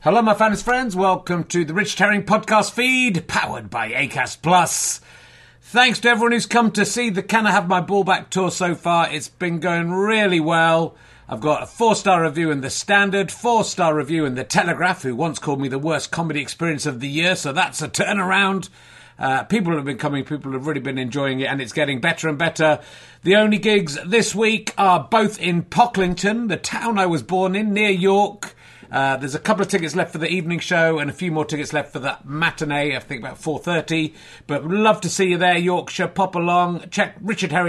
Hello, my fans, friends. Welcome to the Richard Herring podcast feed, powered by Acast Plus. Thanks to everyone who's come to see the Can I Have My Ball Back tour so far. It's been going really well. I've got a 4-star review in The Standard, 4-star review in The Telegraph, who once called me the worst comedy experience of the year, so that's a turnaround. People have been coming, people have really been enjoying it, and it's getting better and better. The only gigs this week are both in Pocklington, the town I was born in, near York. There's a couple of tickets left for the evening show and a few more tickets left for the matinee, I think about 4:30. But we'd love to see you there, Yorkshire. Pop along. Check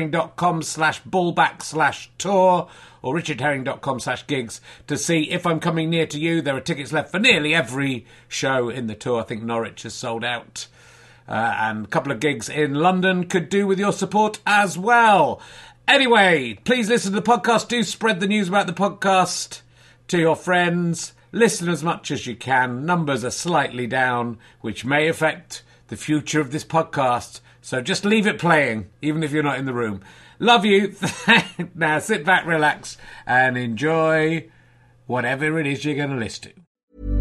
richardherring.com/ballback/tour or richardherring.com/gigs to see if I'm coming near to you. There are tickets left for nearly every show in the tour. I think Norwich has sold out. And a couple of gigs in London could do with your support as well. Anyway, please listen to the podcast. Do spread the news about the podcast to your friends. Listen as much as you can. Numbers are slightly down, which may affect the future of this podcast. So just leave it playing, even if you're not in the room. Love you. Now sit back, relax, and enjoy whatever it is you're going to listen to.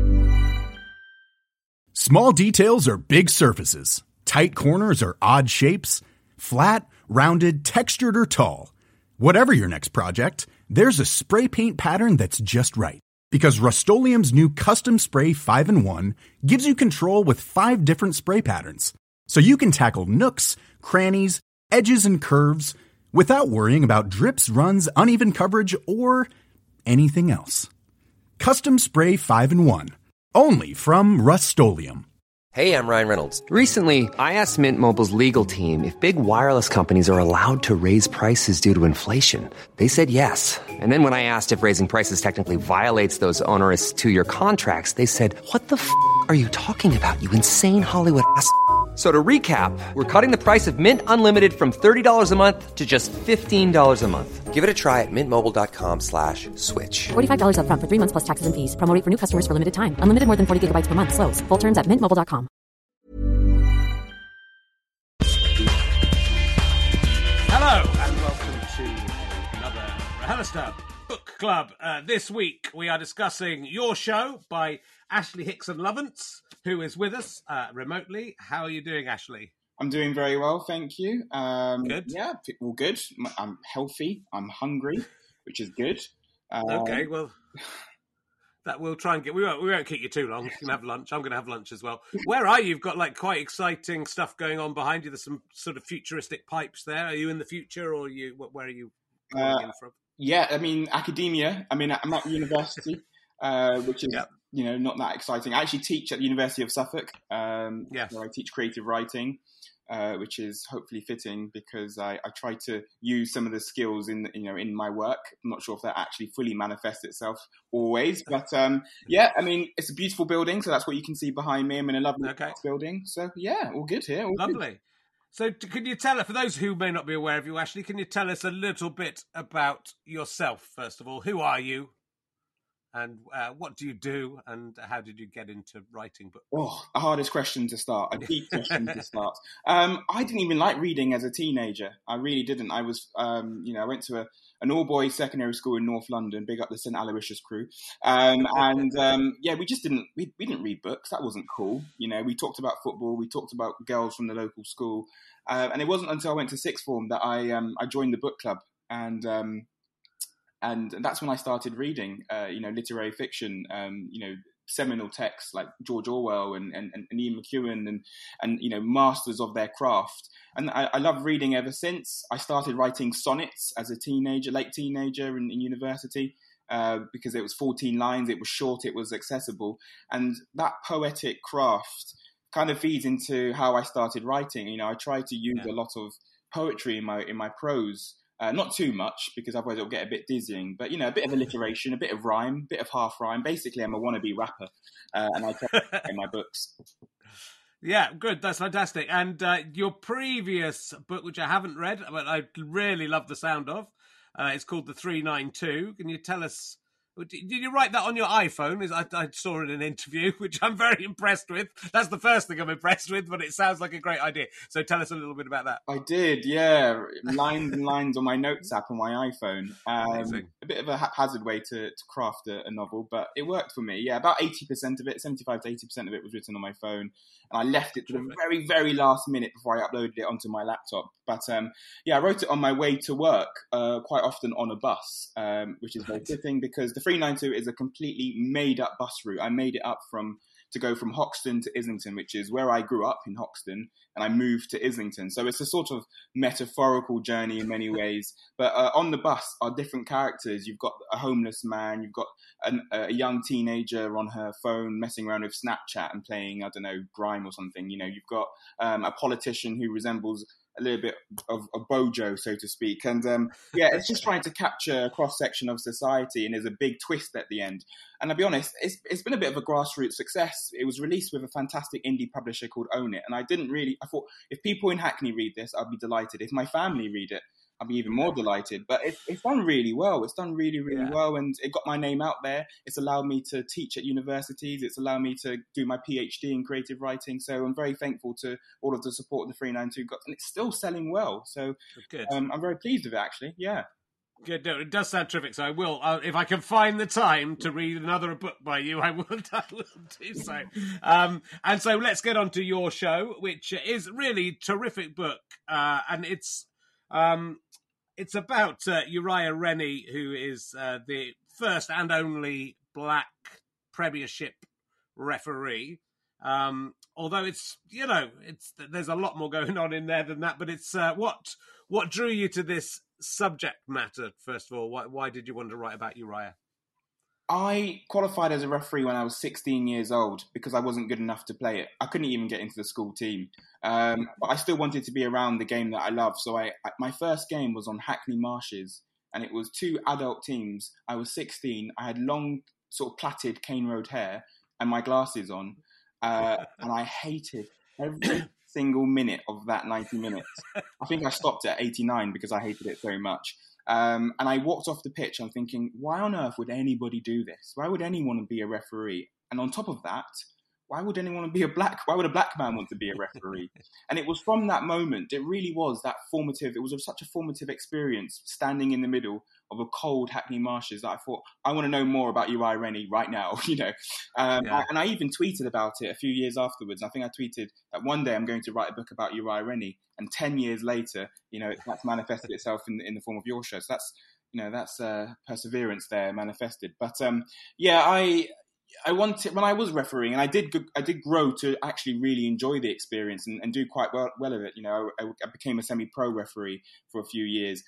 Small details are big surfaces. Tight corners are odd shapes. Flat, rounded, textured, or tall. Whatever your next project, there's a spray paint pattern that's just right. Because Rust-Oleum's new Custom Spray 5-in-1 gives you control with 5 different spray patterns. So you can tackle nooks, crannies, edges, and curves without worrying about drips, runs, uneven coverage, or anything else. Custom Spray 5-in-1. Only from Rust-Oleum. Hey, I'm Ryan Reynolds. Recently, I asked Mint Mobile's legal team if big wireless companies are allowed to raise prices due to inflation. They said yes. And then when I asked if raising prices technically violates those onerous 2-year contracts, they said, "What the f*** are you talking about, you insane Hollywood ass?" So to recap, we're cutting the price of Mint Unlimited from $30 a month to just $15 a month. Give it a try at mintmobile.com/switch. $45 up front for 3 months plus taxes and fees. Promo rate for new customers for limited time. Unlimited more than 40 gigabytes per month. Slows full terms at mintmobile.com. Hello, and welcome to another RHLSTP Book Club. This week we are discussing Your Show by Ashley Hickson Lovance, who is with us remotely. How are you doing, Ashley? I'm doing very well, thank you. Good. Yeah, all good. I'm healthy. I'm hungry, which is good. Okay, well, that we'll try and get. We won't keep you too long. You can have lunch. I'm going to have lunch as well. Where are you? You've got like quite exciting stuff going on behind you. There's some sort of futuristic pipes there. Are you in the future, or where are you calling in from? Yeah, I mean academia. I mean I'm at university, which is not that exciting. I actually teach at the University of Suffolk. Where I teach creative writing. Which is hopefully fitting because I try to use some of the skills in my work. I'm not sure if that actually fully manifests itself always, but I mean it's a beautiful building, so that's what you can see behind me. I'm in a lovely building, so yeah, all good here. All lovely. Good. So can you tell us, for those who may not be aware of you, Ashley, can you tell us a little bit about yourself first of all? Who are you? And what do you do, and how did you get into writing books? Oh, the hardest question to start, a deep question to start. I didn't even like reading as a teenager. I really didn't. I was, I went to an all-boys secondary school in North London, big up the St. Aloysius crew. We just didn't, we didn't read books. That wasn't cool. We talked about football. We talked about girls from the local school. And it wasn't until I went to sixth form that I joined the book club. And that's when I started reading, literary fiction, seminal texts like George Orwell and Ian McEwan and masters of their craft. And I love reading ever since. I started writing sonnets as a late teenager in university because it was 14 lines. It was short. It was accessible. And that poetic craft kind of feeds into how I started writing. I try to use a lot of poetry in my prose. Not too much, because otherwise it'll get a bit dizzying. But, a bit of alliteration, a bit of rhyme, a bit of half rhyme. Basically, I'm a wannabe rapper, and I try to in my books. Yeah, good. That's fantastic. And your previous book, which I haven't read, but I really love the sound of, it's called The 392. Can you tell us Did you write that on your iPhone? I saw in an interview, which I'm very impressed with. That's the first thing I'm impressed with, but it sounds like a great idea. So tell us a little bit about that. I did, yeah. Lines and lines on my notes app on my iPhone. A bit of a haphazard way to craft a novel, but it worked for me. Yeah, about 80% of it, 75 to 80% of it was written on my phone. And I left it to the very, very last minute before I uploaded it onto my laptop. But I wrote it on my way to work, quite often on a bus, which is very fitting because the 392 is a completely made-up bus route. I made it up to go from Hoxton to Islington, which is where I grew up in Hoxton, and I moved to Islington. So it's a sort of metaphorical journey in many ways. But on the bus are different characters. You've got a homeless man, you've got a young teenager on her phone messing around with Snapchat and playing, I don't know, Grime or something. You know, you've got a politician who resembles a little bit of Bojo, so to speak. And it's just trying to capture a cross-section of society, and there's a big twist at the end. And I'll be honest, it's been a bit of a grassroots success. It was released with a fantastic indie publisher called Own It. And I thought, if people in Hackney read this, I'd be delighted. If my family read it, I'd be even more delighted. But it's done really well. It's done really, really well. And it got my name out there. It's allowed me to teach at universities. It's allowed me to do my PhD in creative writing. So I'm very thankful to all of the support the 392 got. And it's still selling well. So I'm very pleased with it, actually. Yeah. Good. No, it does sound terrific. So I will, if I can find the time to read another book by you, I will do so. And so let's get on to your show, which is really a terrific book. And it's about Uriah Rennie, who is the first and only black Premiership referee. Although there's a lot more going on in there than that. But it's what drew you to this subject matter, first of all? Why did you want to write about Uriah? I qualified as a referee when I was 16 years old because I wasn't good enough to play it. I couldn't even get into the school team. But I still wanted to be around the game that I love. So my first game was on Hackney Marshes, and it was 2 adult teams. I was 16. I had long, sort of plaited Cane Road hair and my glasses on. And I hated every single minute of that 90 minutes. I think I stopped at 89 because I hated it so much. And I walked off the pitch. I'm thinking, why on earth would anybody do this? Why would anyone be a referee? And on top of that, why would a black man want to be a referee? And it was from that moment, it really was that formative. It was such a formative experience standing in the middle of a cold Hackney Marshes that I thought, I want to know more about Uriah Rennie right now, And I even tweeted about it a few years afterwards. I think I tweeted that one day I'm going to write a book about Uriah Rennie, and 10 years later, that's manifested itself in the form of your show. So that's perseverance there manifested. But I wanted, when I was refereeing, and I did grow to actually really enjoy the experience and do quite well of it. I became a semi-pro referee for a few years.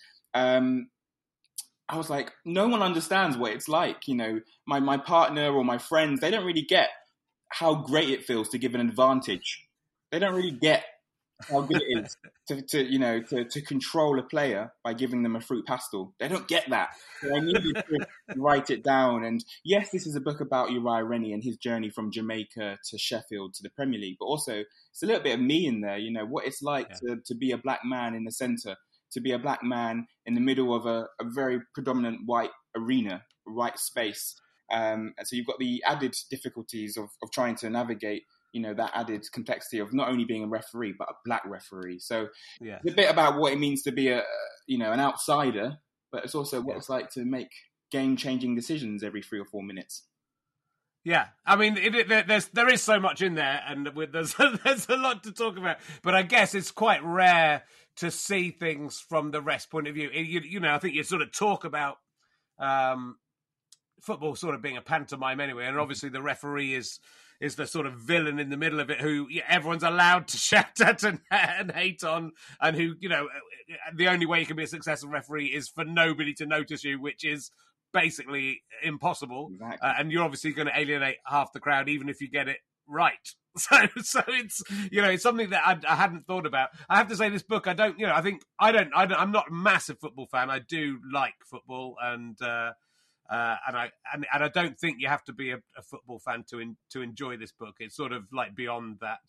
I was like, no one understands what it's like. My partner or my friends, they don't really get how great it feels to give an advantage. They don't really get how good it is to control a player by giving them a fruit pastel. They don't get that. So I needed to write it down. And yes, this is a book about Uriah Rennie and his journey from Jamaica to Sheffield to the Premier League, but also it's a little bit of me in there, what it's like to be a black man in the centre, to be a black man in the middle of a very predominant white arena, white space. And so you've got the added difficulties of trying to navigate that added complexity of not only being a referee, but a black referee. So it's a bit about what it means to be an outsider, but it's also what it's like to make game-changing decisions every 3 or 4 minutes. Yeah, I mean, there is so much in there, and there's a lot to talk about. But I guess it's quite rare to see things from the rest point of view. I think you sort of talk about football sort of being a pantomime anyway, and obviously the referee is the sort of villain in the middle of it who everyone's allowed to shout at and hate on, and who, the only way you can be a successful referee is for nobody to notice you, which is basically impossible. Exactly. And you're obviously going to alienate half the crowd, even if you get it right. So it's, it's something that I hadn't thought about. I have to say, this book, I'm not a massive football fan. I do like football, and I don't think you have to be a football fan to enjoy this book. It's sort of like beyond that.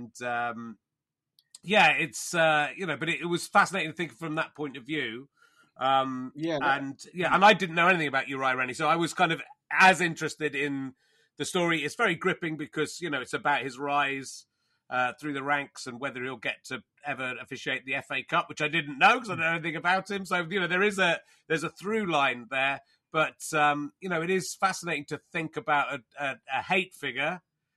It's but it was fascinating to think from that point of view. And I didn't know anything about Uriah Rennie, so I was kind of as interested in the story. It's very gripping because, you know, it's about his rise through the ranks and whether he'll get to ever officiate the FA Cup, which I didn't know because I don't know anything about him. So, you know, there's a through line there. But, you know, it is fascinating to think about a hate figure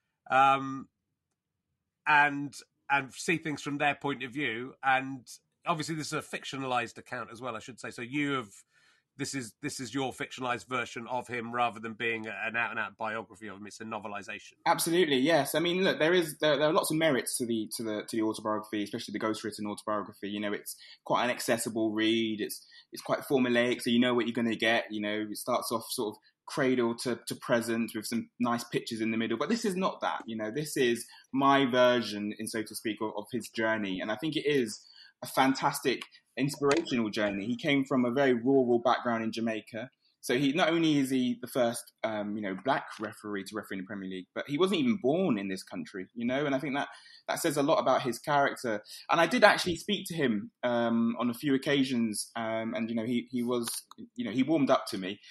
and see things from their point of view. And obviously this is a fictionalized account as well, I should say. So this is your fictionalized version of him rather than being an out-and-out biography of him. It's a novelization. Absolutely, yes. I mean, look, there are lots of merits to the autobiography, especially the ghostwritten autobiography. You know, it's quite an accessible read. It's quite formulaic, so you know what you're going to get. You know, it starts off sort of cradle to present with some nice pictures in the middle. But this is not that. You know, this is my version, in so to speak, of his journey, and I think it is a fantastic inspirational journey. He came from a very rural background in Jamaica. So he not only is he the first, black referee to referee in the Premier League, but he wasn't even born in this country, you know. And I think that says a lot about his character. And I did actually speak to him on a few occasions, and you know, he was, you know, he warmed up to me,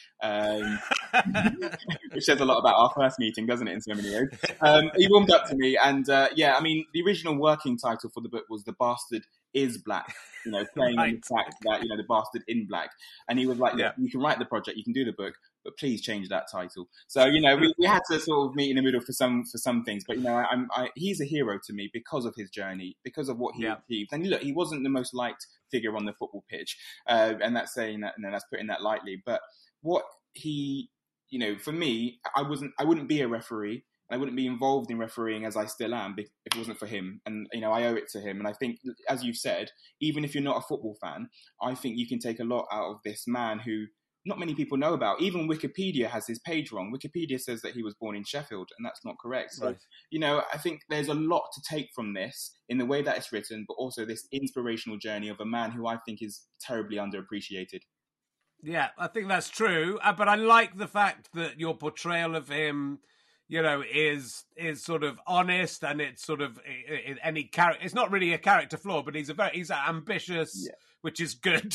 which says a lot about our first meeting, doesn't it? In so many ways, he warmed up to me, and I mean, the original working title for the book was "The Bastard is Black," you know, playing on the fact that, you know, the bastard in black. And he was like, yeah, you can write the project, you can do the book, but please change that title. So, you know, we had to sort of meet in the middle for some things. But, you know, he's a hero to me because of his journey, because of what he achieved. And look, he wasn't the most liked figure on the football pitch. And that's saying that, and that's putting that lightly. But what he, you know, for me, I wouldn't be a referee. I wouldn't be involved in refereeing as I still am if it wasn't for him. And, you know, I owe it to him. And I think, as you've said, even if you're not a football fan, I think you can take a lot out of this man who not many people know about. Even Wikipedia has his page wrong. Wikipedia says that he was born in Sheffield, and that's not correct. So, you know, I think there's a lot to take from this in the way that it's written, but also this inspirational journey of a man who I think is terribly underappreciated. Yeah, I think that's true. But I like the fact that your portrayal of him, you know, is sort of honest, and it's sort of any character. It's not really a character flaw, but he's ambitious, which is good,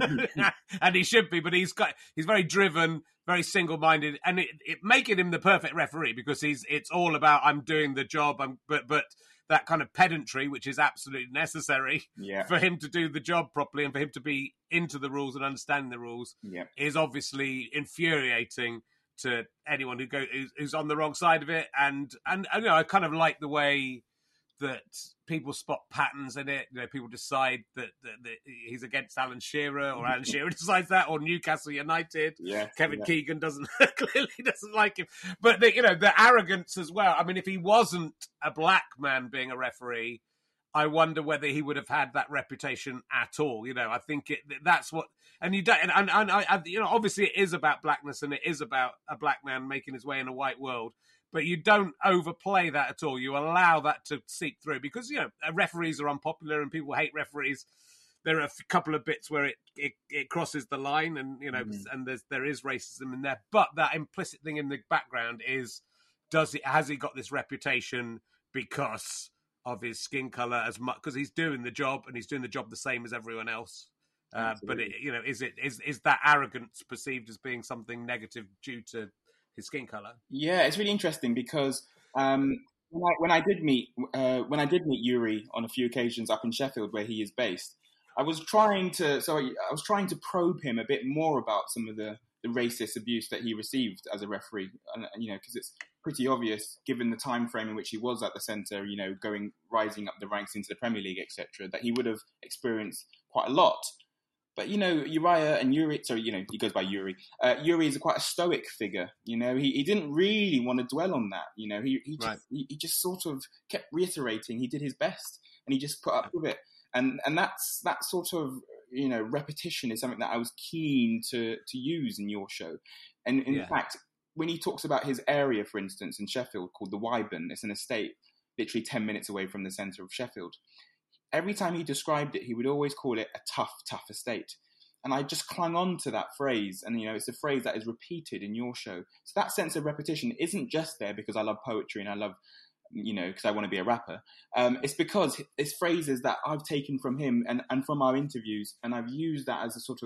and he should be. But he's very driven, very single-minded, and it making him the perfect referee because it's all about I'm doing the job. But that kind of pedantry, which is absolutely necessary for him to do the job properly and for him to be into the rules and understanding the rules, is obviously infuriating to anyone who's on the wrong side of it, and you know, I kind of like the way that people spot patterns in it. You know, people decide that he's against Alan Shearer, or Alan Shearer decides that, or Newcastle United. Kevin Keegan clearly doesn't like him, but you know, the arrogance as well. I mean, if he wasn't a black man being a referee, I wonder whether he would have had that reputation at all. You know, I think that's what, and you don't, and you know, obviously it is about blackness and it is about a black man making his way in a white world, but you don't overplay that at all. You allow that to seep through because, you know, referees are unpopular and people hate referees. There are a couple of bits where it crosses the line, and, you know, and there is racism in there, but that implicit thing in the background is, has he got this reputation because of his skin color, as much because he's doing the job and he's doing the job the same as everyone else. But you know, is that arrogance perceived as being something negative due to his skin color? Yeah, it's really interesting because when I did meet Yuri on a few occasions up in Sheffield, where he is based, I was trying to probe him a bit more about some of the racist abuse that he received as a referee, and you know, because it's pretty obvious given the time frame in which he was at the centre, you know, rising up the ranks into the Premier League, etc., that he would have experienced quite a lot. But, you know, Uriah and Yuri, sorry, you know, he goes by Yuri. Yuri is quite a stoic figure. You know, he didn't really want to dwell on that. You know, he just sort of kept reiterating he did his best and he just put up with it. And that sort of, you know, repetition is something that I was keen to use in your show. And in fact, when he talks about his area, for instance, in Sheffield called the Wyburn, it's an estate literally 10 minutes away from the centre of Sheffield. Every time he described it, he would always call it a tough estate. And I just clung on to that phrase. And, you know, it's a phrase that is repeated in your show. So that sense of repetition isn't just there because I love poetry and I love, you know, because I want to be a rapper. It's because it's phrases that I've taken from him and from our interviews. And I've used that as a sort of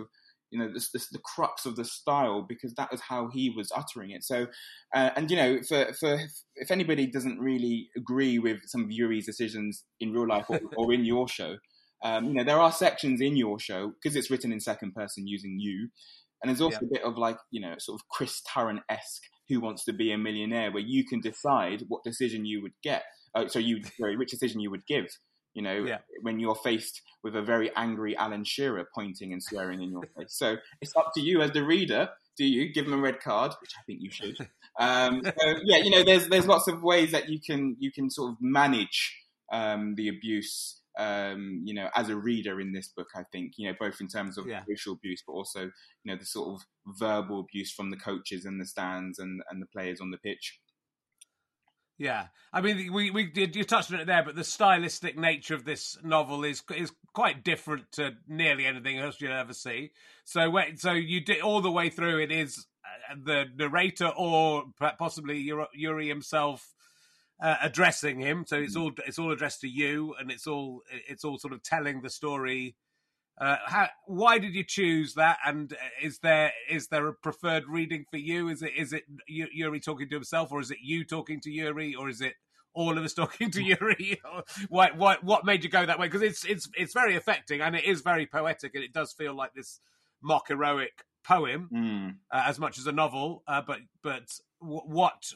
the crux of the style, because that was how he was uttering it. So, and for if anybody doesn't really agree with some of Yuri's decisions in real life or in your show, there are sections in your show, because it's written in second person using you, and there's also a bit of like, sort of Chris Tarrant-esque Who Wants to Be a Millionaire, where you can decide what decision you would get. Which decision you would give. When you're faced with a very angry Alan Shearer pointing and swearing in your face. So it's up to you as the reader. Do you give him a red card, which I think you should? There's lots of ways that you can sort of manage the abuse, as a reader in this book. I think, both in terms of racial abuse, but also, the sort of verbal abuse from the coaches in the stands and the players on the pitch. Yeah, I mean, you touched on it there, but the stylistic nature of this novel is quite different to nearly anything else you'll ever see. So you did all the way through. It is the narrator or possibly Yuri himself addressing him. So it's all addressed to you, and it's all sort of telling the story. Why did you choose that? And is there a preferred reading for you? Is it Yuri talking to himself, or is it you talking to Yuri, or is it all of us talking to Yuri? What made you go that way? Because it's very affecting, and it is very poetic, and it does feel like this mock heroic poem as much as a novel. But what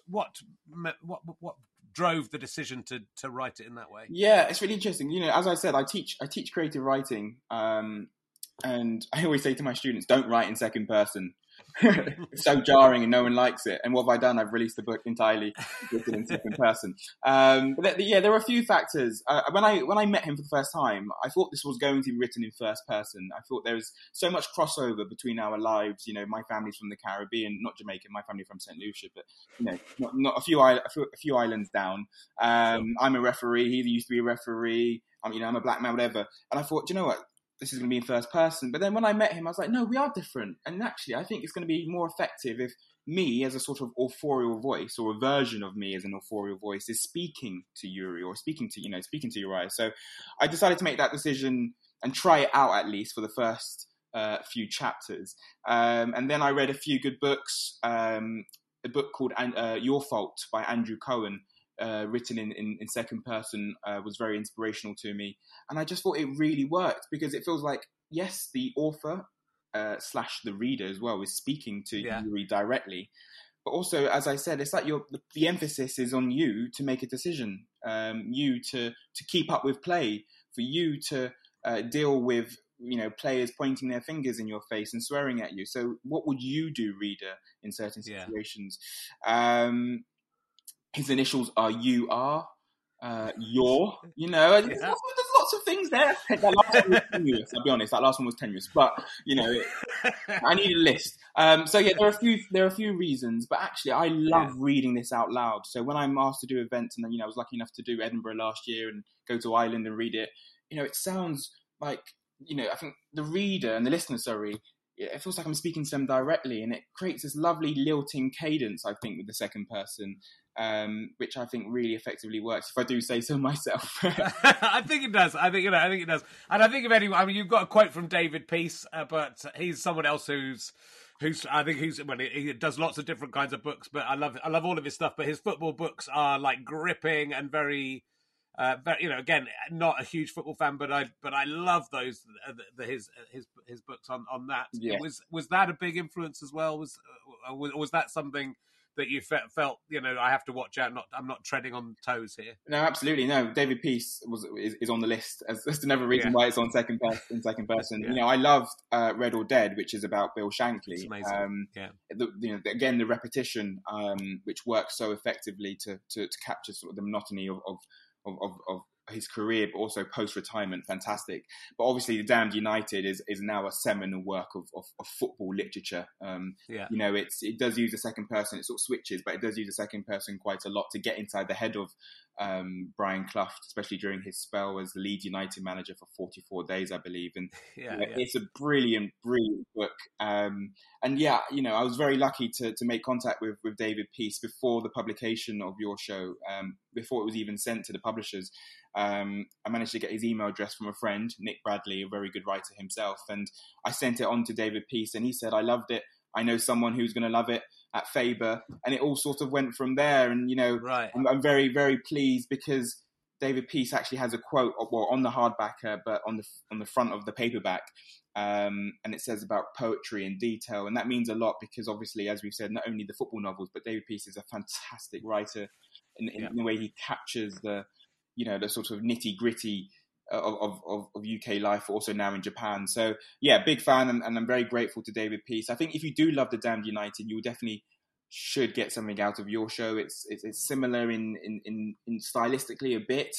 drove the decision to write it in that way? Yeah, it's really interesting. As I said, I teach creative writing, and I always say to my students, don't write in second person. It's so jarring and no one likes it. And what have I done? I've released the book entirely written in second person. But there were a few factors. When I met him for the first time, I thought this was going to be written in first person. I thought there was so much crossover between our lives. My family's from the Caribbean, not Jamaica. My family from St. Lucia, but not a few islands down. I'm a referee. He used to be a referee. I'm a black man, whatever. And I thought, you know what? This is going to be in first person. But then when I met him, I was like, no, we are different. And actually, I think it's going to be more effective if me as a sort of authorial voice, or a version of me as an authorial voice, is speaking to Yuri, or speaking to Uriah. So I decided to make that decision and try it out, at least for the first few chapters. And then I read a few good books. A book called Your Fault by Andrew Cohen, written in second person, was very inspirational to me. And I just thought it really worked, because it feels like, yes, the author / the reader as well is speaking to Yuri directly. But also, as I said, it's like the emphasis is on you to make a decision, you to keep up with play, for you to deal with players pointing their fingers in your face and swearing at you. So what would you do, reader, in certain situations? His initials are UR, your, there's lots of things there. That last one was tenuous, I'll be honest. That last one was tenuous, but I need a list. There are a few reasons, but actually I love reading this out loud. So when I'm asked to do events, and I was lucky enough to do Edinburgh last year and go to Ireland and read it, it sounds like, I think the reader and the listener, it feels like I'm speaking to them directly, and it creates this lovely lilting cadence, I think, with the second person, which I think really effectively works, if I do say so myself. I think it does. I think it does. And I think if anyone, you've got a quote from David Peace, but he's someone else he does lots of different kinds of books, but I love all of his stuff. But his football books are like gripping and very. Again, not a huge football fan, but I love those his books on that. Yeah. Was that a big influence as well? Was that something that you felt I have to watch out? I'm not treading on toes here. No, absolutely no. David Peace is on the list as another reason why it's on second person. Yeah. I loved Red or Dead, which is about Bill Shankly. It's amazing. Again, the repetition, which works so effectively to capture sort of the monotony of his career, but also post-retirement, fantastic. But obviously, The Damned United is now a seminal work of football literature. It does use a second person. It sort of switches, but it does use a second person quite a lot to get inside the head of Brian Clough, especially during his spell as the Leeds United manager for 44 days, I believe. And it's a brilliant book. I was very lucky to make contact with David Peace before the publication of your show, before it was even sent to the publishers. I managed to get his email address from a friend, Nick Bradley, a very good writer himself, and I sent it on to David Peace, and he said, I loved it. I know someone who's going to love it at Faber, and it all sort of went from there. And, right. I'm very, very pleased because David Peace actually has a quote, well, on the hardback, but on the front of the paperback, and it says about poetry and detail, and that means a lot because obviously, as we've said, not only the football novels, but David Peace is a fantastic writer in the way he captures the sort of nitty gritty of UK life, also now in Japan. So yeah, big fan, and I'm very grateful to David Peace. I think if you do love The Damned United, you definitely should get something out of your show. It's similar in stylistically a bit.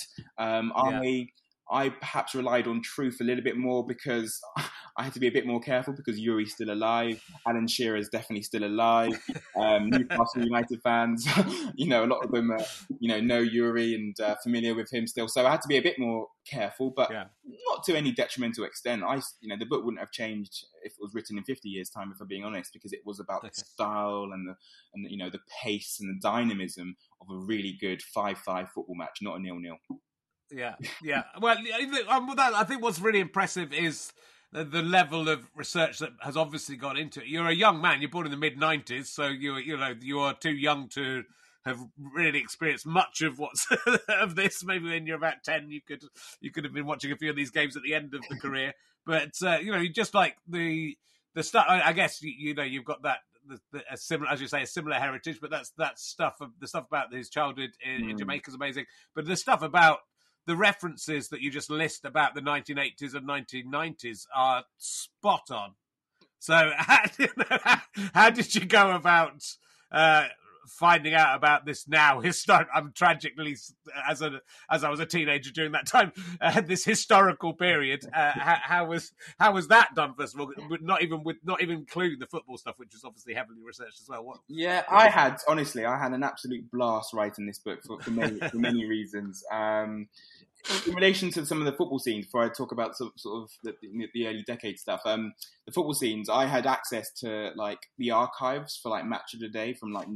I perhaps relied on truth a little bit more because I had to be a bit more careful because Yuri's still alive. Alan Shearer's definitely still alive. Newcastle United fans, a lot of them, know Yuri and familiar with him still. So I had to be a bit more careful, but not to any detrimental extent. The book wouldn't have changed if it was written in 50 years' time, if I'm being honest, because it was about the style and the pace and the dynamism of a really good 5-5 football match, not a 0-0. Yeah. Well, I think what's really impressive is the level of research that has obviously gone into it. You're a young man. You're born in the mid-90s, so you are too young to have really experienced much of what's of this. Maybe when you're about 10, you could have been watching a few of these games at the end of the career. But just like the stuff. I guess you've got that. A similar, as you say, a similar heritage. But the stuff about his childhood in Jamaica is amazing. But the stuff about the references that you just list about the 1980s and 1990s are spot on. So how did you go about finding out about this now historic? I'm tragically, as I was a teenager during that time, this historical period. How was that done? First of all, not even including the football stuff, which is obviously heavily researched as well. I had an absolute blast writing this book for many reasons. In relation to some of the football scenes, before I talk about sort of the early decade stuff, the football scenes, I had access to like the archives for like Match of the Day from like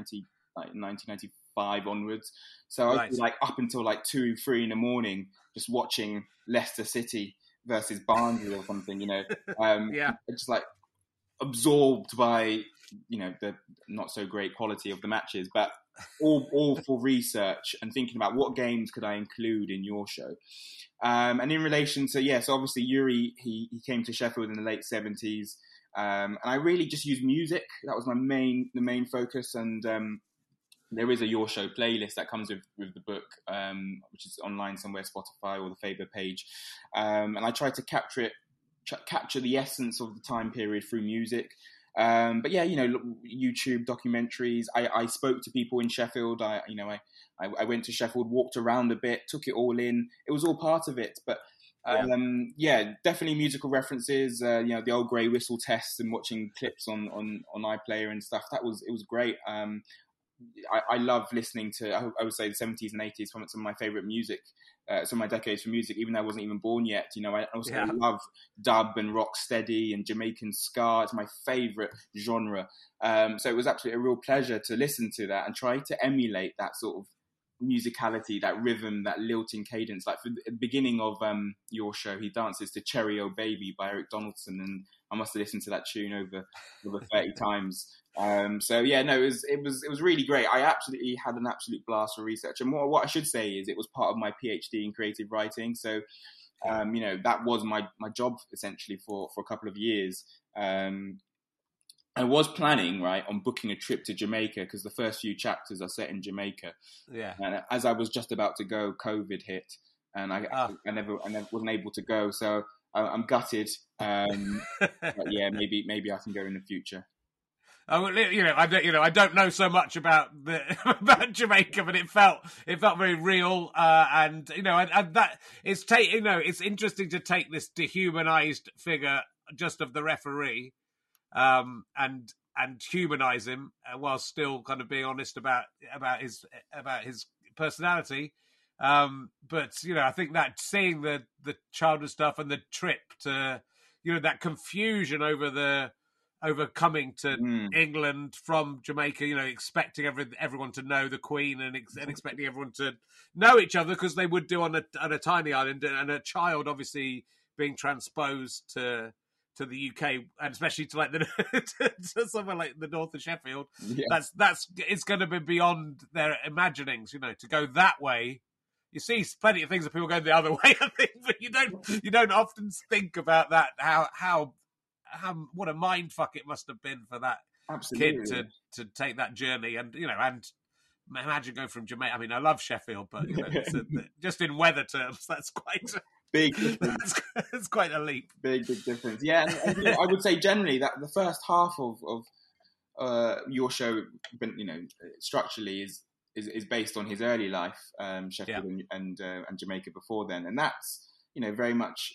1995 onwards. So I was like up until like 2-3 in the morning just watching Leicester City versus Barnsley or something, just like absorbed by the not so great quality of the matches, but all for research and thinking about what games could I include in your show. And in relation to, so obviously Yuri, he came to Sheffield in the late 70s. And I really just used music. That was the main focus. And there is a Your Show playlist that comes with the book, which is online somewhere, Spotify or the Faber page. And I tried to capture the essence of the time period through music. But YouTube documentaries. I spoke to people in Sheffield. I went to Sheffield, walked around a bit, took it all in. It was all part of it. But definitely musical references. The old grey whistle tests and watching clips on iPlayer and stuff. It was great. I love listening to, I would say, the 70s and 80s, some of my favourite music, some of my decades for music, even though I wasn't even born yet. I also love dub and rock steady and Jamaican ska. It's my favourite genre. So it was absolutely a real pleasure to listen to that and try to emulate that sort of musicality, that rhythm, that lilting cadence. Like for the beginning of Your Show, he dances to Cherry O Baby by Eric Donaldson, and I must have listened to that tune over 30 times. It was really great. I absolutely had an absolute blast for research. And what I should say is it was part of my PhD in creative writing. So, that was my job essentially for a couple of years. I was planning, on booking a trip to Jamaica because the first few chapters are set in Jamaica. Yeah. And as I was just about to go, COVID hit, and I never wasn't able to go. So I'm gutted. But maybe I can go in the future. I don't know so much about about Jamaica, but it felt very real, and that it's interesting to take this dehumanized figure just of the referee, and humanize him while still kind of being honest about his personality. But I think that seeing the childhood stuff and the trip to that confusion over the over coming to England from Jamaica, expecting everyone to know the Queen and expecting everyone to know each other, because they would do on a tiny island, and a child obviously being transposed to the UK, and especially to like to somewhere like the north of Sheffield. Yeah. It's going to be beyond their imaginings, to go that way. You see plenty of things that people go the other way, I think, but you don't often think about that. How what a mind fuck it must have been for that kid to take that journey, and imagine going from Jamaica. I mean, I love Sheffield, but just in weather terms, that's quite big. It's quite a leap. Big difference. Yeah, and I would say generally that the first half of your show, structurally is based on his early life, Sheffield and Jamaica before then, and that's very much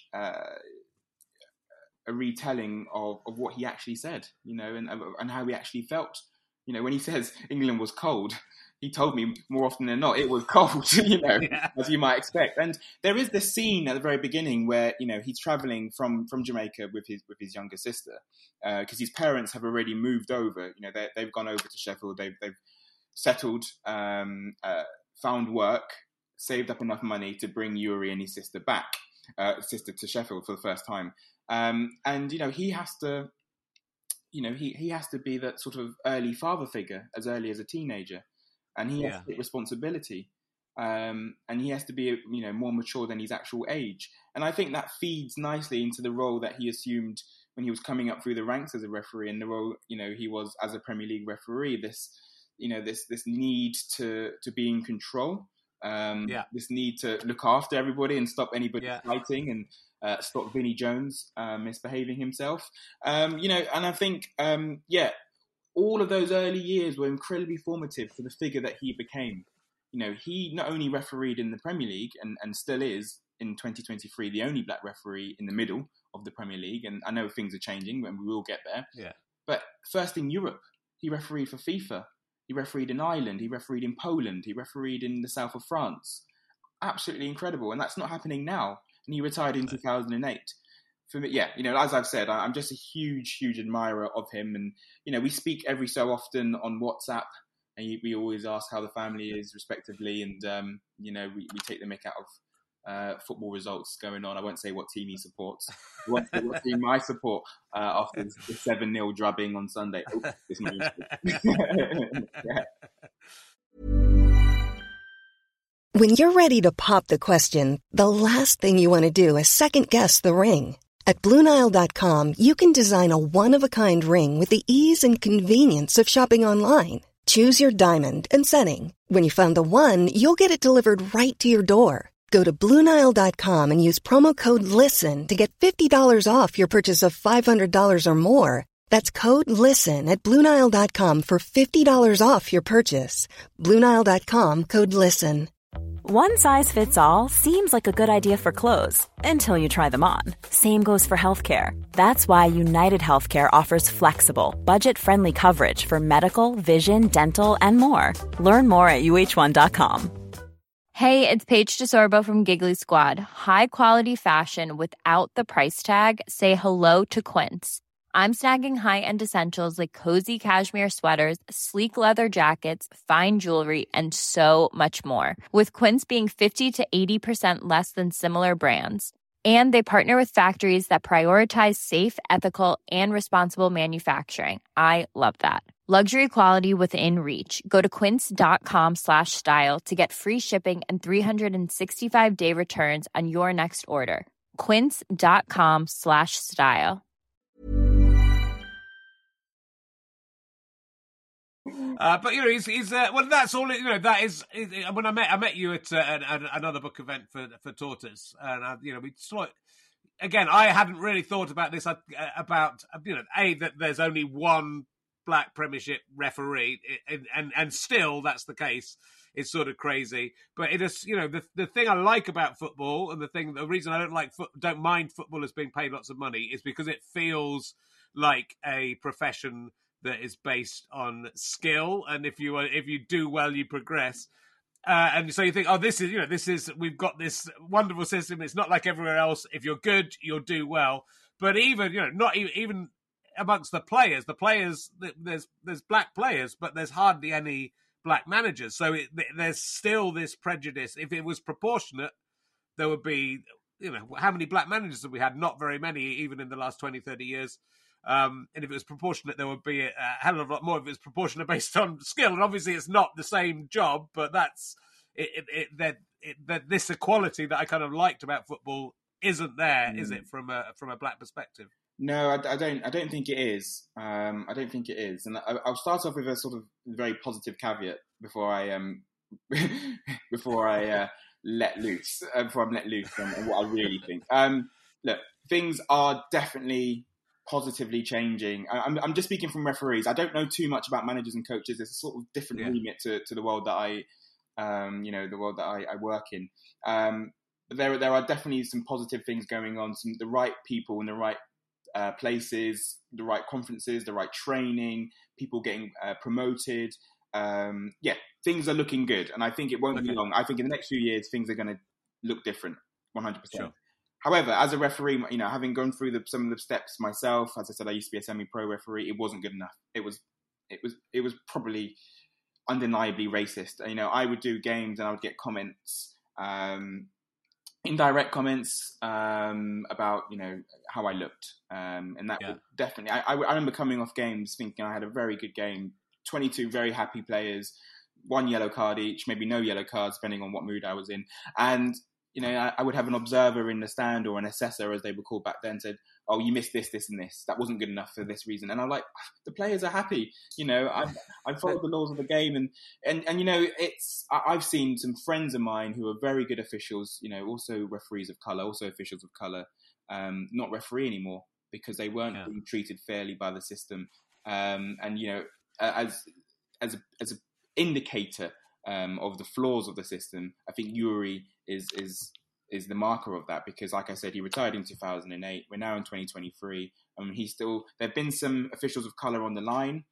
a retelling of what he actually said, and how he actually felt. When he says England was cold, he told me more often than not it was cold, as you might expect. And there is this scene at the very beginning where he's traveling from Jamaica with his younger sister, because his parents have already moved over. They've gone over to Sheffield. They've settled, found work, saved up enough money to bring Yuri and his sister back, to Sheffield for the first time. And he has to, he has to be that sort of early father figure as early as a teenager, and he has to take responsibility, and he has to be more mature than his actual age. And I think that feeds nicely into the role that he assumed when he was coming up through the ranks as a referee, and the role he was as a Premier League referee. This need to be in control. This need to look after everybody and stop anybody fighting, and stop Vinnie Jones misbehaving himself. And I think, all of those early years were incredibly formative for the figure that he became. He not only refereed in the Premier League and still is in 2023 the only black referee in the middle of the Premier League, and I know things are changing and we will get there. Yeah. But first in Europe, he refereed for FIFA. He refereed in Ireland, he refereed in Poland, he refereed in the south of France. Absolutely incredible. And that's not happening now. And he retired in 2008. For me, as I've said, I'm just a huge, huge admirer of him. And, we speak every so often on WhatsApp, and we always ask how the family is respectively. And, we take the mick out of football results going on. I won't say what team he supports. I won't say what team I support after the 7-0 drubbing on Sunday. Oh, this When you're ready to pop the question, the last thing you want to do is second-guess the ring. At BlueNile.com, you can design a one-of-a-kind ring with the ease and convenience of shopping online. Choose your diamond and setting. When you find the one, you'll get it delivered right to your door. Go to BlueNile.com and use promo code LISTEN to get $50 off your purchase of $500 or more. That's code LISTEN at BlueNile.com for $50 off your purchase. BlueNile.com, code LISTEN. One size fits all seems like a good idea for clothes until you try them on. Same goes for healthcare. That's why United Healthcare offers flexible, budget-friendly coverage for medical, vision, dental, and more. Learn more at UH1.com. Hey, it's Paige DeSorbo from Giggly Squad. High quality fashion without the price tag. Say hello to Quince. I'm snagging high-end essentials like cozy cashmere sweaters, sleek leather jackets, fine jewelry, and so much more. With Quince being 50 to 80% less than similar brands. And they partner with factories that prioritize safe, ethical, and responsible manufacturing. I love that. Luxury quality within reach. Go to quince.com/style to get free shipping and 365-day returns on your next order. Quince.com/style. But he's well. That's all. That is when I met you at another book event for Tortoise, and we saw it again. I hadn't really thought about this about that there's only one black Premiership referee, and still that's the case. It's sort of crazy, but it is the thing I like about football, and the reason I don't mind footballers being paid lots of money is because it feels like a profession that is based on skill, and if you do well, you progress. And so you think, we've got this wonderful system. It's not like everywhere else. If you're good, you'll do well. But even, not even amongst the players, there's black players, but there's hardly any black managers. So there's still this prejudice. If it was proportionate, there would be, how many black managers have we had? Not very many, even in the last 20, 30 years. And if it was proportionate, there would be a hell of a lot more if it was proportionate based on skill. And obviously it's not the same job, but that's that this equality that I kind of liked about football isn't there, is it, from a black perspective? No, I don't think it is. I don't think it is. And I'll start off with a sort of very positive caveat before I let loose, before I'm let loose on what I really think. Look, things are definitely positively changing. I'm just speaking from referees. I don't know too much about managers and coaches. It's a sort of different remit to the world that the world that I work in. But there are definitely some positive things going on. The right people in the right places, the right conferences, the right training, people getting promoted. Things are looking good, and I think it won't be long. I think in the next few years, things are going to look different, 100%. Sure. However, as a referee, having gone through some of the steps myself, as I said, I used to be a semi-pro referee. It wasn't good enough. It was probably undeniably racist. I would do games and I would get comments, indirect comments about how I looked, and that would definitely. I remember coming off games thinking I had a very good game, 22 very happy players, 1 yellow card each, maybe no yellow cards depending on what mood I was in, and I would have an observer in the stand, or an assessor as they were called back then, said, "Oh, you missed this, this, and this. That wasn't good enough for this reason." And I'm like, the players are happy. I followed the laws of the game, and I've seen some friends of mine who are very good officials. Also referees of colour, also officials of colour, not referee anymore because they weren't being treated fairly by the system. As an indicator of the flaws of the system, I think Yuri is the marker of that, because like I said, he retired in 2008. We're now in 2023. There have been some officials of colour on the line.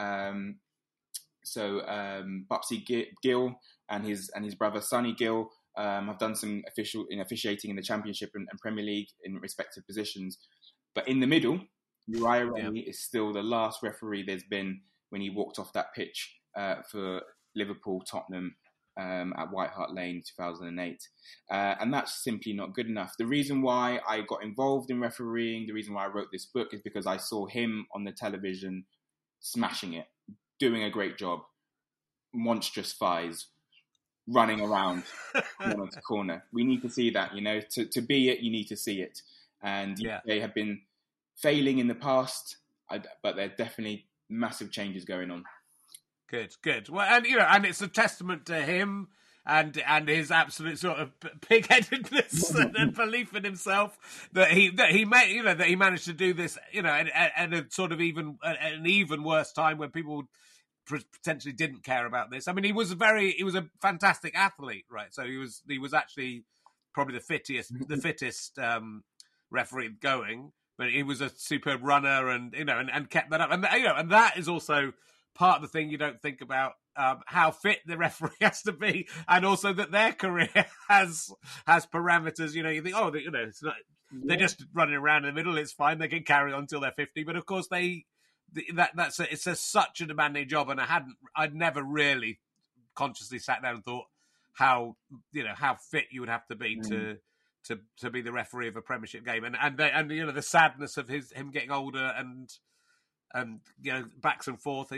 Bubsy Gill and his brother Sonny Gill have done some officiating in the Championship and Premier League in respective positions. But in the middle, Uriah Ray is still the last referee there's been when he walked off that pitch for Liverpool, Tottenham, at White Hart Lane 2008. And that's simply not good enough. The reason why I got involved in refereeing, the reason why I wrote this book, is because I saw him on the television smashing it, doing a great job, monstrous thighs, running around corner to corner. We need to see that, to be it, you need to see it. And they have been failing in the past, but there are definitely massive changes going on. Good. Well, and it's a testament to him and his absolute sort of pig-headedness and belief in himself that he managed to do this, at a sort of an even worse time when people potentially didn't care about this. I mean, he was a fantastic athlete, right? So he was actually probably the fittest referee going, but he was a superb runner and kept that up. And and that is also part of the thing you don't think about, how fit the referee has to be, and also that their career has parameters. You think, it's not, they're just running around in the middle. It's fine. They can carry on until they're 50. But of course, it's such a demanding job, and I'd never really consciously sat down and thought how fit you would have to be to be the referee of a Premiership game, and the sadness of him getting older and backs and forth,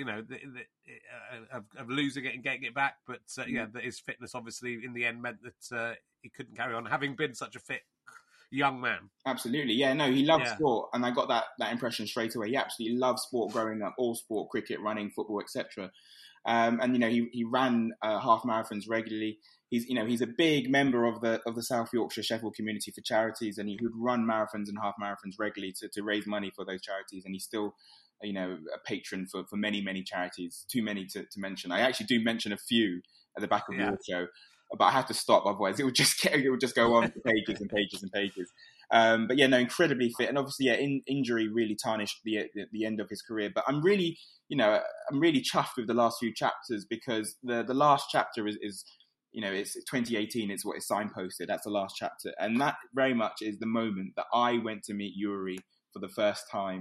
of losing it and getting it back. But his fitness obviously in the end meant that he couldn't carry on, having been such a fit young man. Absolutely, yeah. No, he loved sport, and I got that impression straight away. He absolutely loved sport growing up, all sport, cricket, running, football, etc. He ran half marathons regularly. He's a big member of the South Yorkshire Sheffield Community for Charities, and he would run marathons and half marathons regularly to raise money for those charities. And he's still a patron for many, many charities, too many to mention. I actually do mention a few at the back of your show, but I have to stop, otherwise it would just go on for pages and pages and pages. Incredibly fit, and obviously, injury really tarnished the end of his career. But I'm really chuffed with the last few chapters, because the last chapter is it's 2018. It's what is signposted. That's the last chapter, and that very much is the moment that I went to meet Yuri for the first time.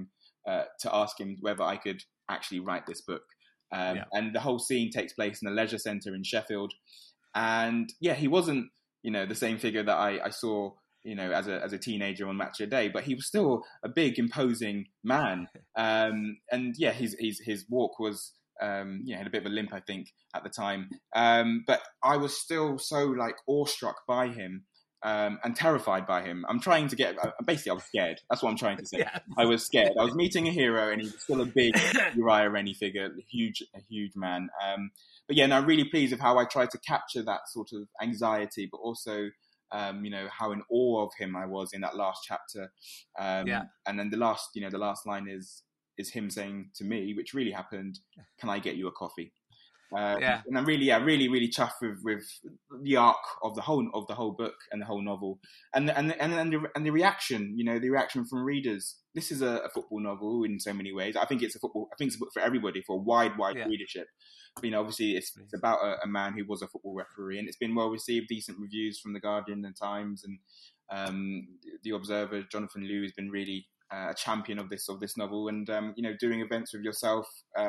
to ask him whether I could actually write this book. And the whole scene takes place in the leisure centre in Sheffield. And yeah, he wasn't, the same figure that I saw, as a teenager on Match of the Day, but he was still a big, imposing man. And yeah, his walk was, had a bit of a limp, I think, at the time. But I was still so awestruck by him. And terrified by him. Basically I was scared. That's what I'm trying to say. Yeah. I was scared. I was meeting a hero and he was still a big Uriah Rennie figure, a huge man. But yeah, I'm really pleased with how I tried to capture that sort of anxiety, but also, how in awe of him I was in that last chapter. And then the last line is him saying to me, which really happened, "Can I get you a coffee?" And I'm really chuffed with the arc of the whole book and the whole novel, and the reaction, the reaction from readers. This is a football novel in so many ways. I think it's a book for everybody, for a wide readership. Obviously it's about a man who was a football referee, and it's been well received, decent reviews from the Guardian and Times, and the Observer. Jonathan Liew has been really a champion of this novel, and doing events with yourself.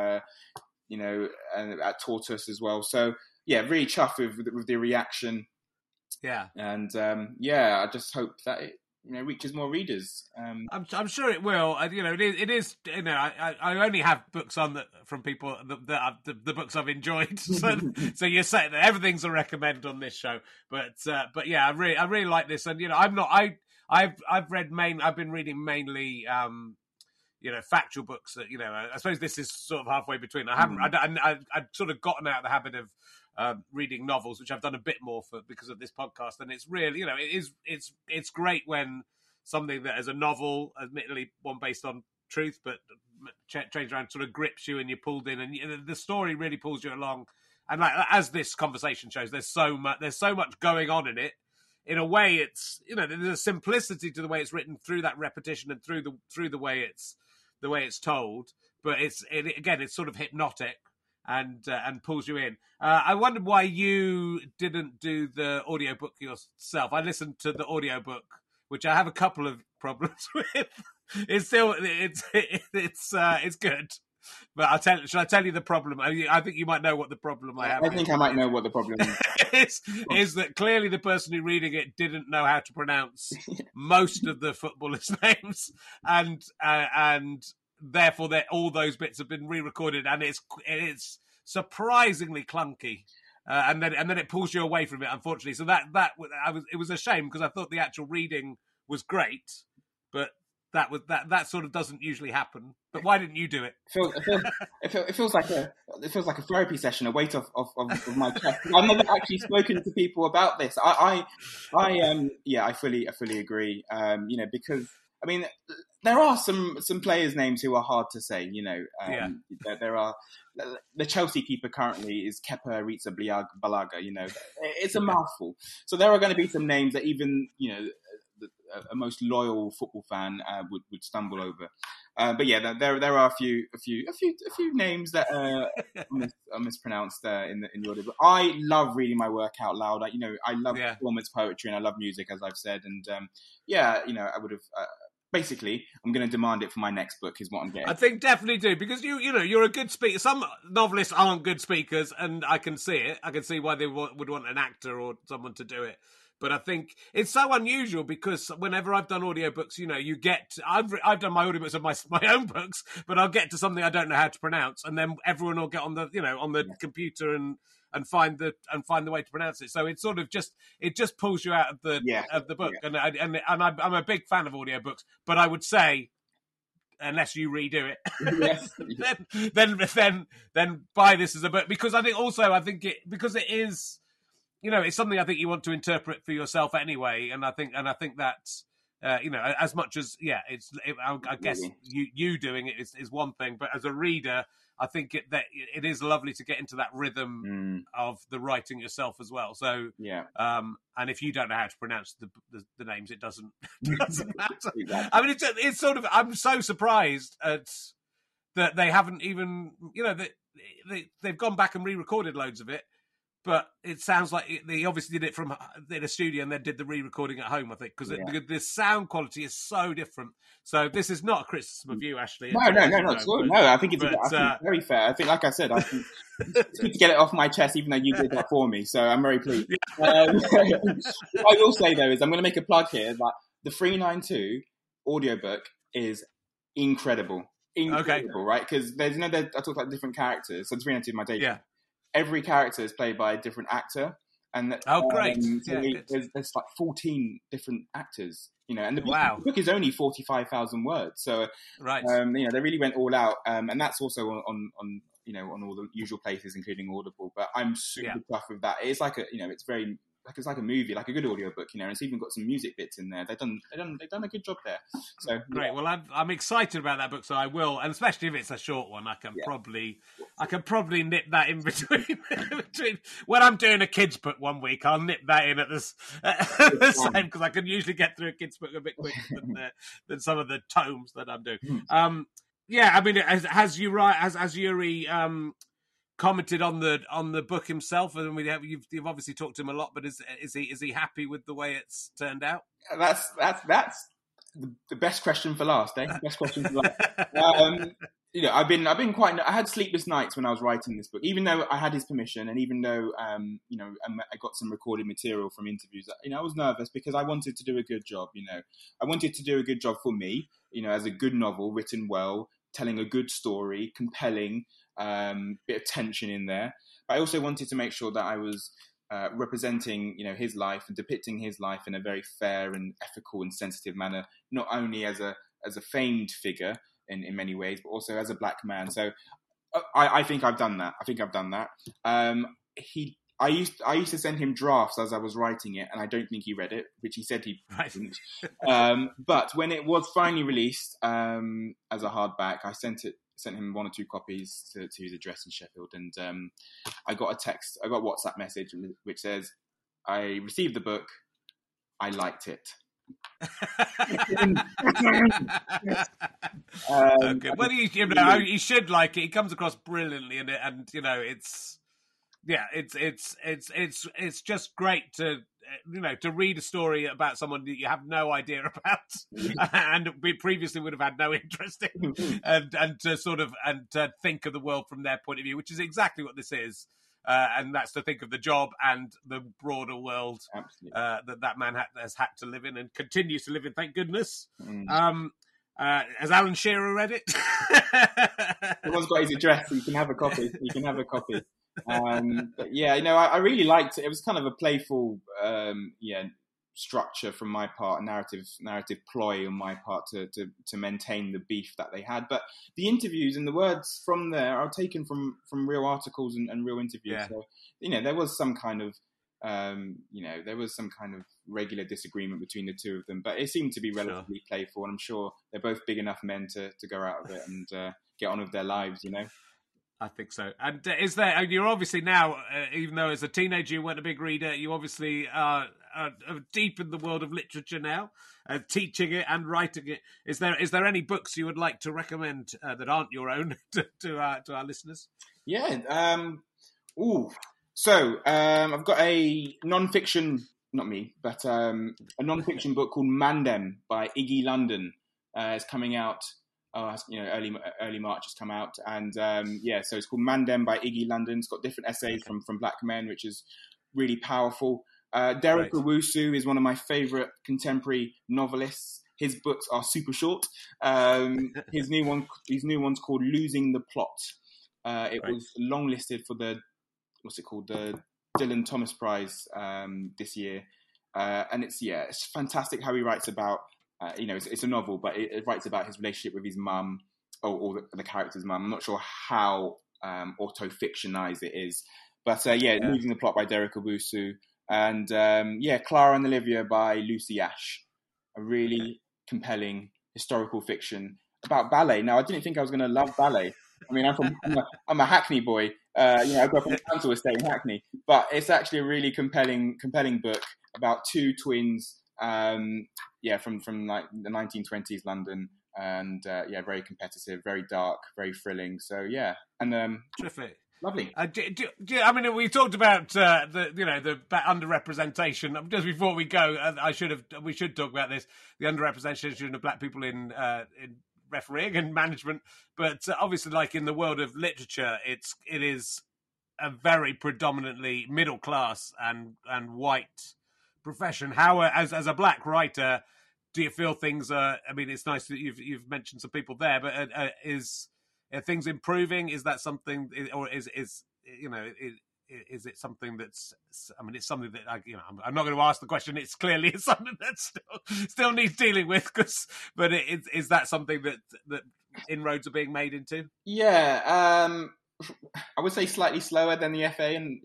At Tortoise as well. So yeah, really chuffed with the reaction. Yeah, and I just hope that it reaches more readers. I'm sure it will. It is. I only have books on that from people that the books I've enjoyed. So you say that everything's a recommend on this show. But yeah, I really like this, and I've been reading mainly. Factual books that, I suppose this is sort of halfway between. I've sort of gotten out of the habit of reading novels, which I've done a bit more because of this podcast. And it's really, it's great when something that is a novel, admittedly one based on truth, but changed around, sort of grips you and you're pulled in, and the story really pulls you along. And as this conversation shows, there's so much going on in it. In a way, it's there's a simplicity to the way it's written through that repetition and through the way it's told. But it's sort of hypnotic and pulls you in. I wondered why you didn't do the audiobook yourself. I listened to the audiobook, which I have a couple of problems with. It's good. But should I tell you the problem? I think you might know what the problem I have. I think I might know what the problem is. is that clearly the person who reading it didn't know how to pronounce most of the footballers' names, and therefore all those bits have been re-recorded, and it's surprisingly clunky, and then it pulls you away from it, unfortunately. So it was a shame, because I thought the actual reading was great, but that sort of doesn't usually happen. But why didn't you do it? It feels like a therapy session, a weight off my chest. I've never actually spoken to people about this. I fully agree. Because there are some players' names who are hard to say. There are the Chelsea keeper currently is Kepa Arrizabalaga. It's a mouthful. So there are going to be some names that even a most loyal football fan would stumble over. But yeah, there are a few names that are mispronounced in the audio. But I love reading my work out loud. I love performance poetry, and I love music, as I've said. And I would have. Basically, I'm going to demand it for my next book, is what I'm getting. I think definitely do, because you're a good speaker. Some novelists aren't good speakers, and I can see it. I can see why they would want an actor or someone to do it. But I think it's so unusual, because whenever I've done audiobooks, I've done my audiobooks of my own books, but I'll get to something I don't know how to pronounce, and then everyone will get on the computer and find the way to pronounce it. So it's sort of just pulls you out of the book. Yeah. And I'm a big fan of audiobooks, but I would say, unless you redo it, yes. then buy this as a book, because I think it is. It's something I think you want to interpret for yourself anyway, and I think that's as much as I guess you doing it is one thing, but as a reader, I think that it is lovely to get into that rhythm of the writing yourself as well. So and if you don't know how to pronounce the names, it doesn't matter. Exactly. It's sort of, I'm so surprised that they haven't even they've gone back and re-recorded loads of it. but it sounds like they obviously did it in a studio and then did the re-recording at home, I think, because the sound quality is so different. So this is not a criticism of you, Ashley. No, not at all. No, I think it's very fair. I think, like I said, I think it's good to get it off my chest, even though you did that for me. So I'm very pleased. What I will say, though, is I'm going to make a plug here that the 392 audiobook is incredible, right? Because I talk about different characters. So the 392 is my debut. Yeah. Every character is played by a different actor, and great! So there's like 14 different actors, and the book is only 45,000 words. So right, they really went all out, and that's also on all the usual places, including Audible. But I'm super chuffed with that. It's like it's very. It's like a movie, like a good audiobook, and it's even got some music bits in there. They've done a good job there. So great. Well, I'm excited about that book, so I will, and especially if it's a short one, I can probably nip that in between. When I'm doing a kids book one week, I'll nip that in at the same, because I can usually get through a kids book a bit quicker than some of the tomes that I'm doing. I mean, has Yuri commented on the book himself, and you've obviously talked to him a lot, but is he happy with the way it's turned out? That's the best question for last, eh? Best question for last. I had sleepless nights when I was writing this book, even though I had his permission, and even though I got some recorded material from interviews. I was nervous because I wanted to do a good job. I wanted to do a good job for me. As a good novel written well, telling a good story, compelling. Bit of tension in there, but I also wanted to make sure that I was representing, his life and depicting his life in a very fair and ethical and sensitive manner, not only as a famed figure in many ways, but also as a black man. So I think I've done that. I used to send him drafts as I was writing it, and I don't think he read it, which he said he didn't. But when it was finally released as a hardback, I sent him 1 or 2 copies to his address in Sheffield, and I got a WhatsApp message which says, "I received the book, I liked it." Okay. Well, he should like it. He comes across brilliantly in it, and it's just great to read a story about someone that you have no idea about, and we previously would have had no interest in, and to think of the world from their point of view, which is exactly what this is, and that's to think of the job and the broader world that man has had to live in and continues to live in. Thank goodness. Has Alan Shearer read it? Everyone's got his address. You can have a copy. But I really liked it. It was kind of a playful, structure from my part, narrative ploy on my part to maintain the beef that they had. But the interviews and the words from there are taken from real articles and real interviews. Yeah. So there was some kind of regular disagreement between the two of them, but it seemed to be relatively playful, and I'm sure they're both big enough men to go out of it and get on with their lives. I think so. And you're obviously now, even though as a teenager you weren't a big reader, you obviously are deep in the world of literature now, teaching it and writing it. Is there any books you would like to recommend that aren't your own to our listeners? Yeah. So I've got a non-fiction, not me, but a non-fiction book called Mandem by Iggy London. It's coming out. Early March has come out, and so it's called Mandem by Iggy London. It's got different essays from black men, which is really powerful. Derek Owusu is one of my favourite contemporary novelists. His books are super short. His new one's called Losing the Plot. It was longlisted for the Dylan Thomas Prize this year, and it's fantastic how he writes about. It's a novel, but it writes about his relationship with his mum, or the character's mum. I'm not sure how auto-fictionized it is. But Losing the Plot by Derek Owusu. And Clara and Olivia by Lucy Ash. A really compelling historical fiction about ballet. Now, I didn't think I was going to love ballet. I mean, I'm a Hackney boy. I grew up on a council estate in Hackney. But it's actually a really compelling book about two twins from like the 1920s London, and very competitive, very dark, very thrilling. So and terrific. Lovely. I mean, we talked about the underrepresentation. Just before we go, we should talk about this: the underrepresentation of black people in refereeing and management. But obviously, like in the world of literature, it is a very predominantly middle class and white profession. How, as a black writer, do you feel things are? I mean, it's nice that you've mentioned some people there, but are things improving? Is that something, or is it something that's? I mean, it's something that I'm not going to ask the question. It's clearly something that still needs dealing with. But is that something that inroads are being made into? Yeah, I would say slightly slower than the FA, and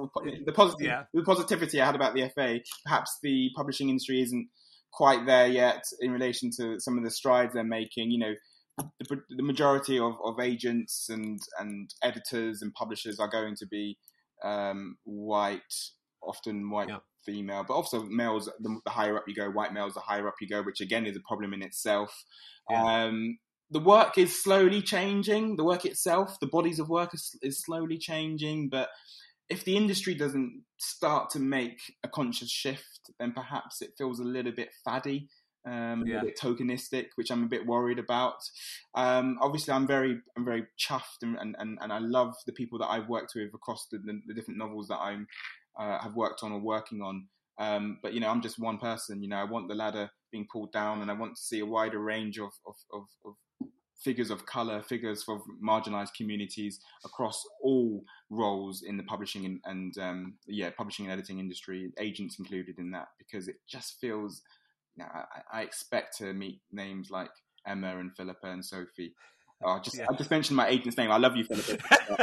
the positivity I had about the FA. Perhaps the publishing industry isn't quite there yet in relation to some of the strides they're making. The majority of agents and editors and publishers are going to be white, often white female, but also males. The higher up you go, white males, the higher up you go, which again is a problem in itself. Yeah. The work is slowly changing. The work itself, the bodies of work is slowly changing. But if the industry doesn't start to make a conscious shift, then perhaps it feels a little bit faddy. A bit tokenistic, which I'm a bit worried about. Obviously, I'm very chuffed, and I love the people that I've worked with across the different novels that I have worked on or working on. But I'm just one person. I want the ladder being pulled down, and I want to see a wider range of figures of colour, figures for marginalised communities across all roles in the publishing and publishing and editing industry, agents included in that, because it just feels. I expect to meet names like Emma and Philippa and Sophie. I just mentioned my agent's name. I love you, Philippa.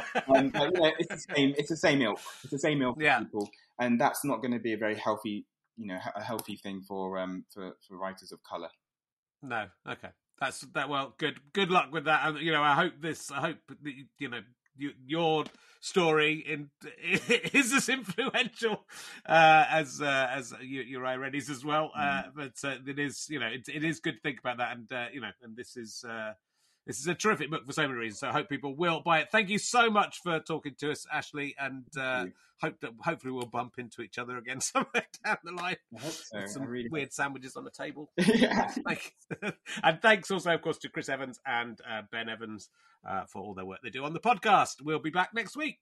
It's the same ilk. It's the same ilk of people, and that's not going to be a very healthy, a healthy thing for writers of colour. No, okay, that's that. Well, good luck with that. I hope that your story is as influential as Uriah Reddy's as well. But it is, it is good to think about that, and and this is a terrific book for so many reasons. So I hope people will buy it. Thank you so much for talking to us, Ashley, and hopefully we'll bump into each other again somewhere down the line. I hope so. With some weird sandwiches on the table. Yeah. And thanks also, of course, to Chris Evans and Ben Evans for all their work they do on the podcast. We'll be back next week.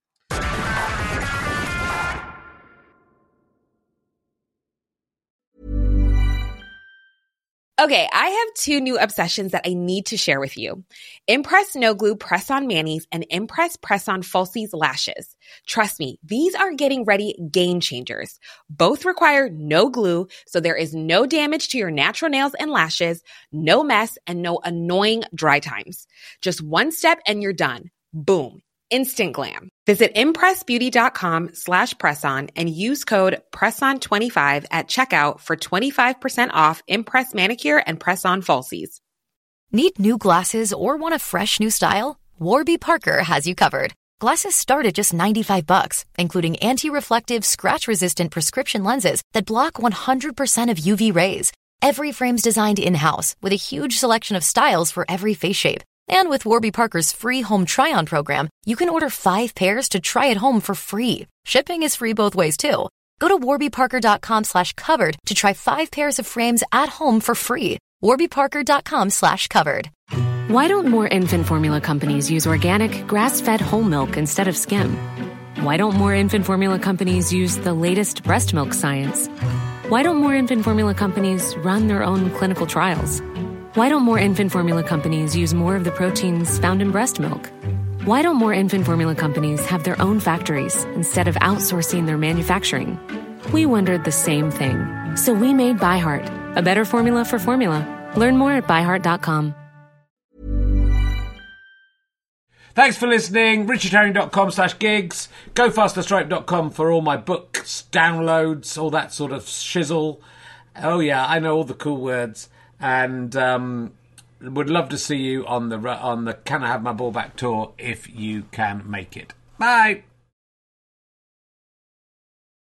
Okay, I have two new obsessions that I need to share with you. Impress No Glue Press-On Manis and Impress Press-On Falsies Lashes. Trust me, these are getting ready game changers. Both require no glue, so there is no damage to your natural nails and lashes, no mess, and no annoying dry times. Just one step and you're done. Boom. Instant glam. Visit impressbeauty.com/presson and use code PRESSON25 at checkout for 25% off Impress Manicure and Press-On Falsies. Need new glasses or want a fresh new style? Warby Parker has you covered. Glasses start at just $95, including anti-reflective, scratch-resistant prescription lenses that block 100% of UV rays. Every frame's designed in-house with a huge selection of styles for every face shape. And with Warby Parker's free home try-on program, you can order 5 pairs to try at home for free. Shipping is free both ways, too. Go to warbyparker.com/covered to try 5 pairs of frames at home for free. warbyparker.com/covered. Why don't more infant formula companies use organic, grass-fed whole milk instead of skim? Why don't more infant formula companies use the latest breast milk science? Why don't more infant formula companies run their own clinical trials? Why don't more infant formula companies use more of the proteins found in breast milk? Why don't more infant formula companies have their own factories instead of outsourcing their manufacturing? We wondered the same thing. So we made ByHeart, a better formula for formula. Learn more at byheart.com. Thanks for listening. richardherring.com/gigs. GoFasterStripe.com for all my books, downloads, all that sort of shizzle. Oh yeah, I know all the cool words. And would love to see you on the Can I Have My Ball Back tour if you can make it. Bye.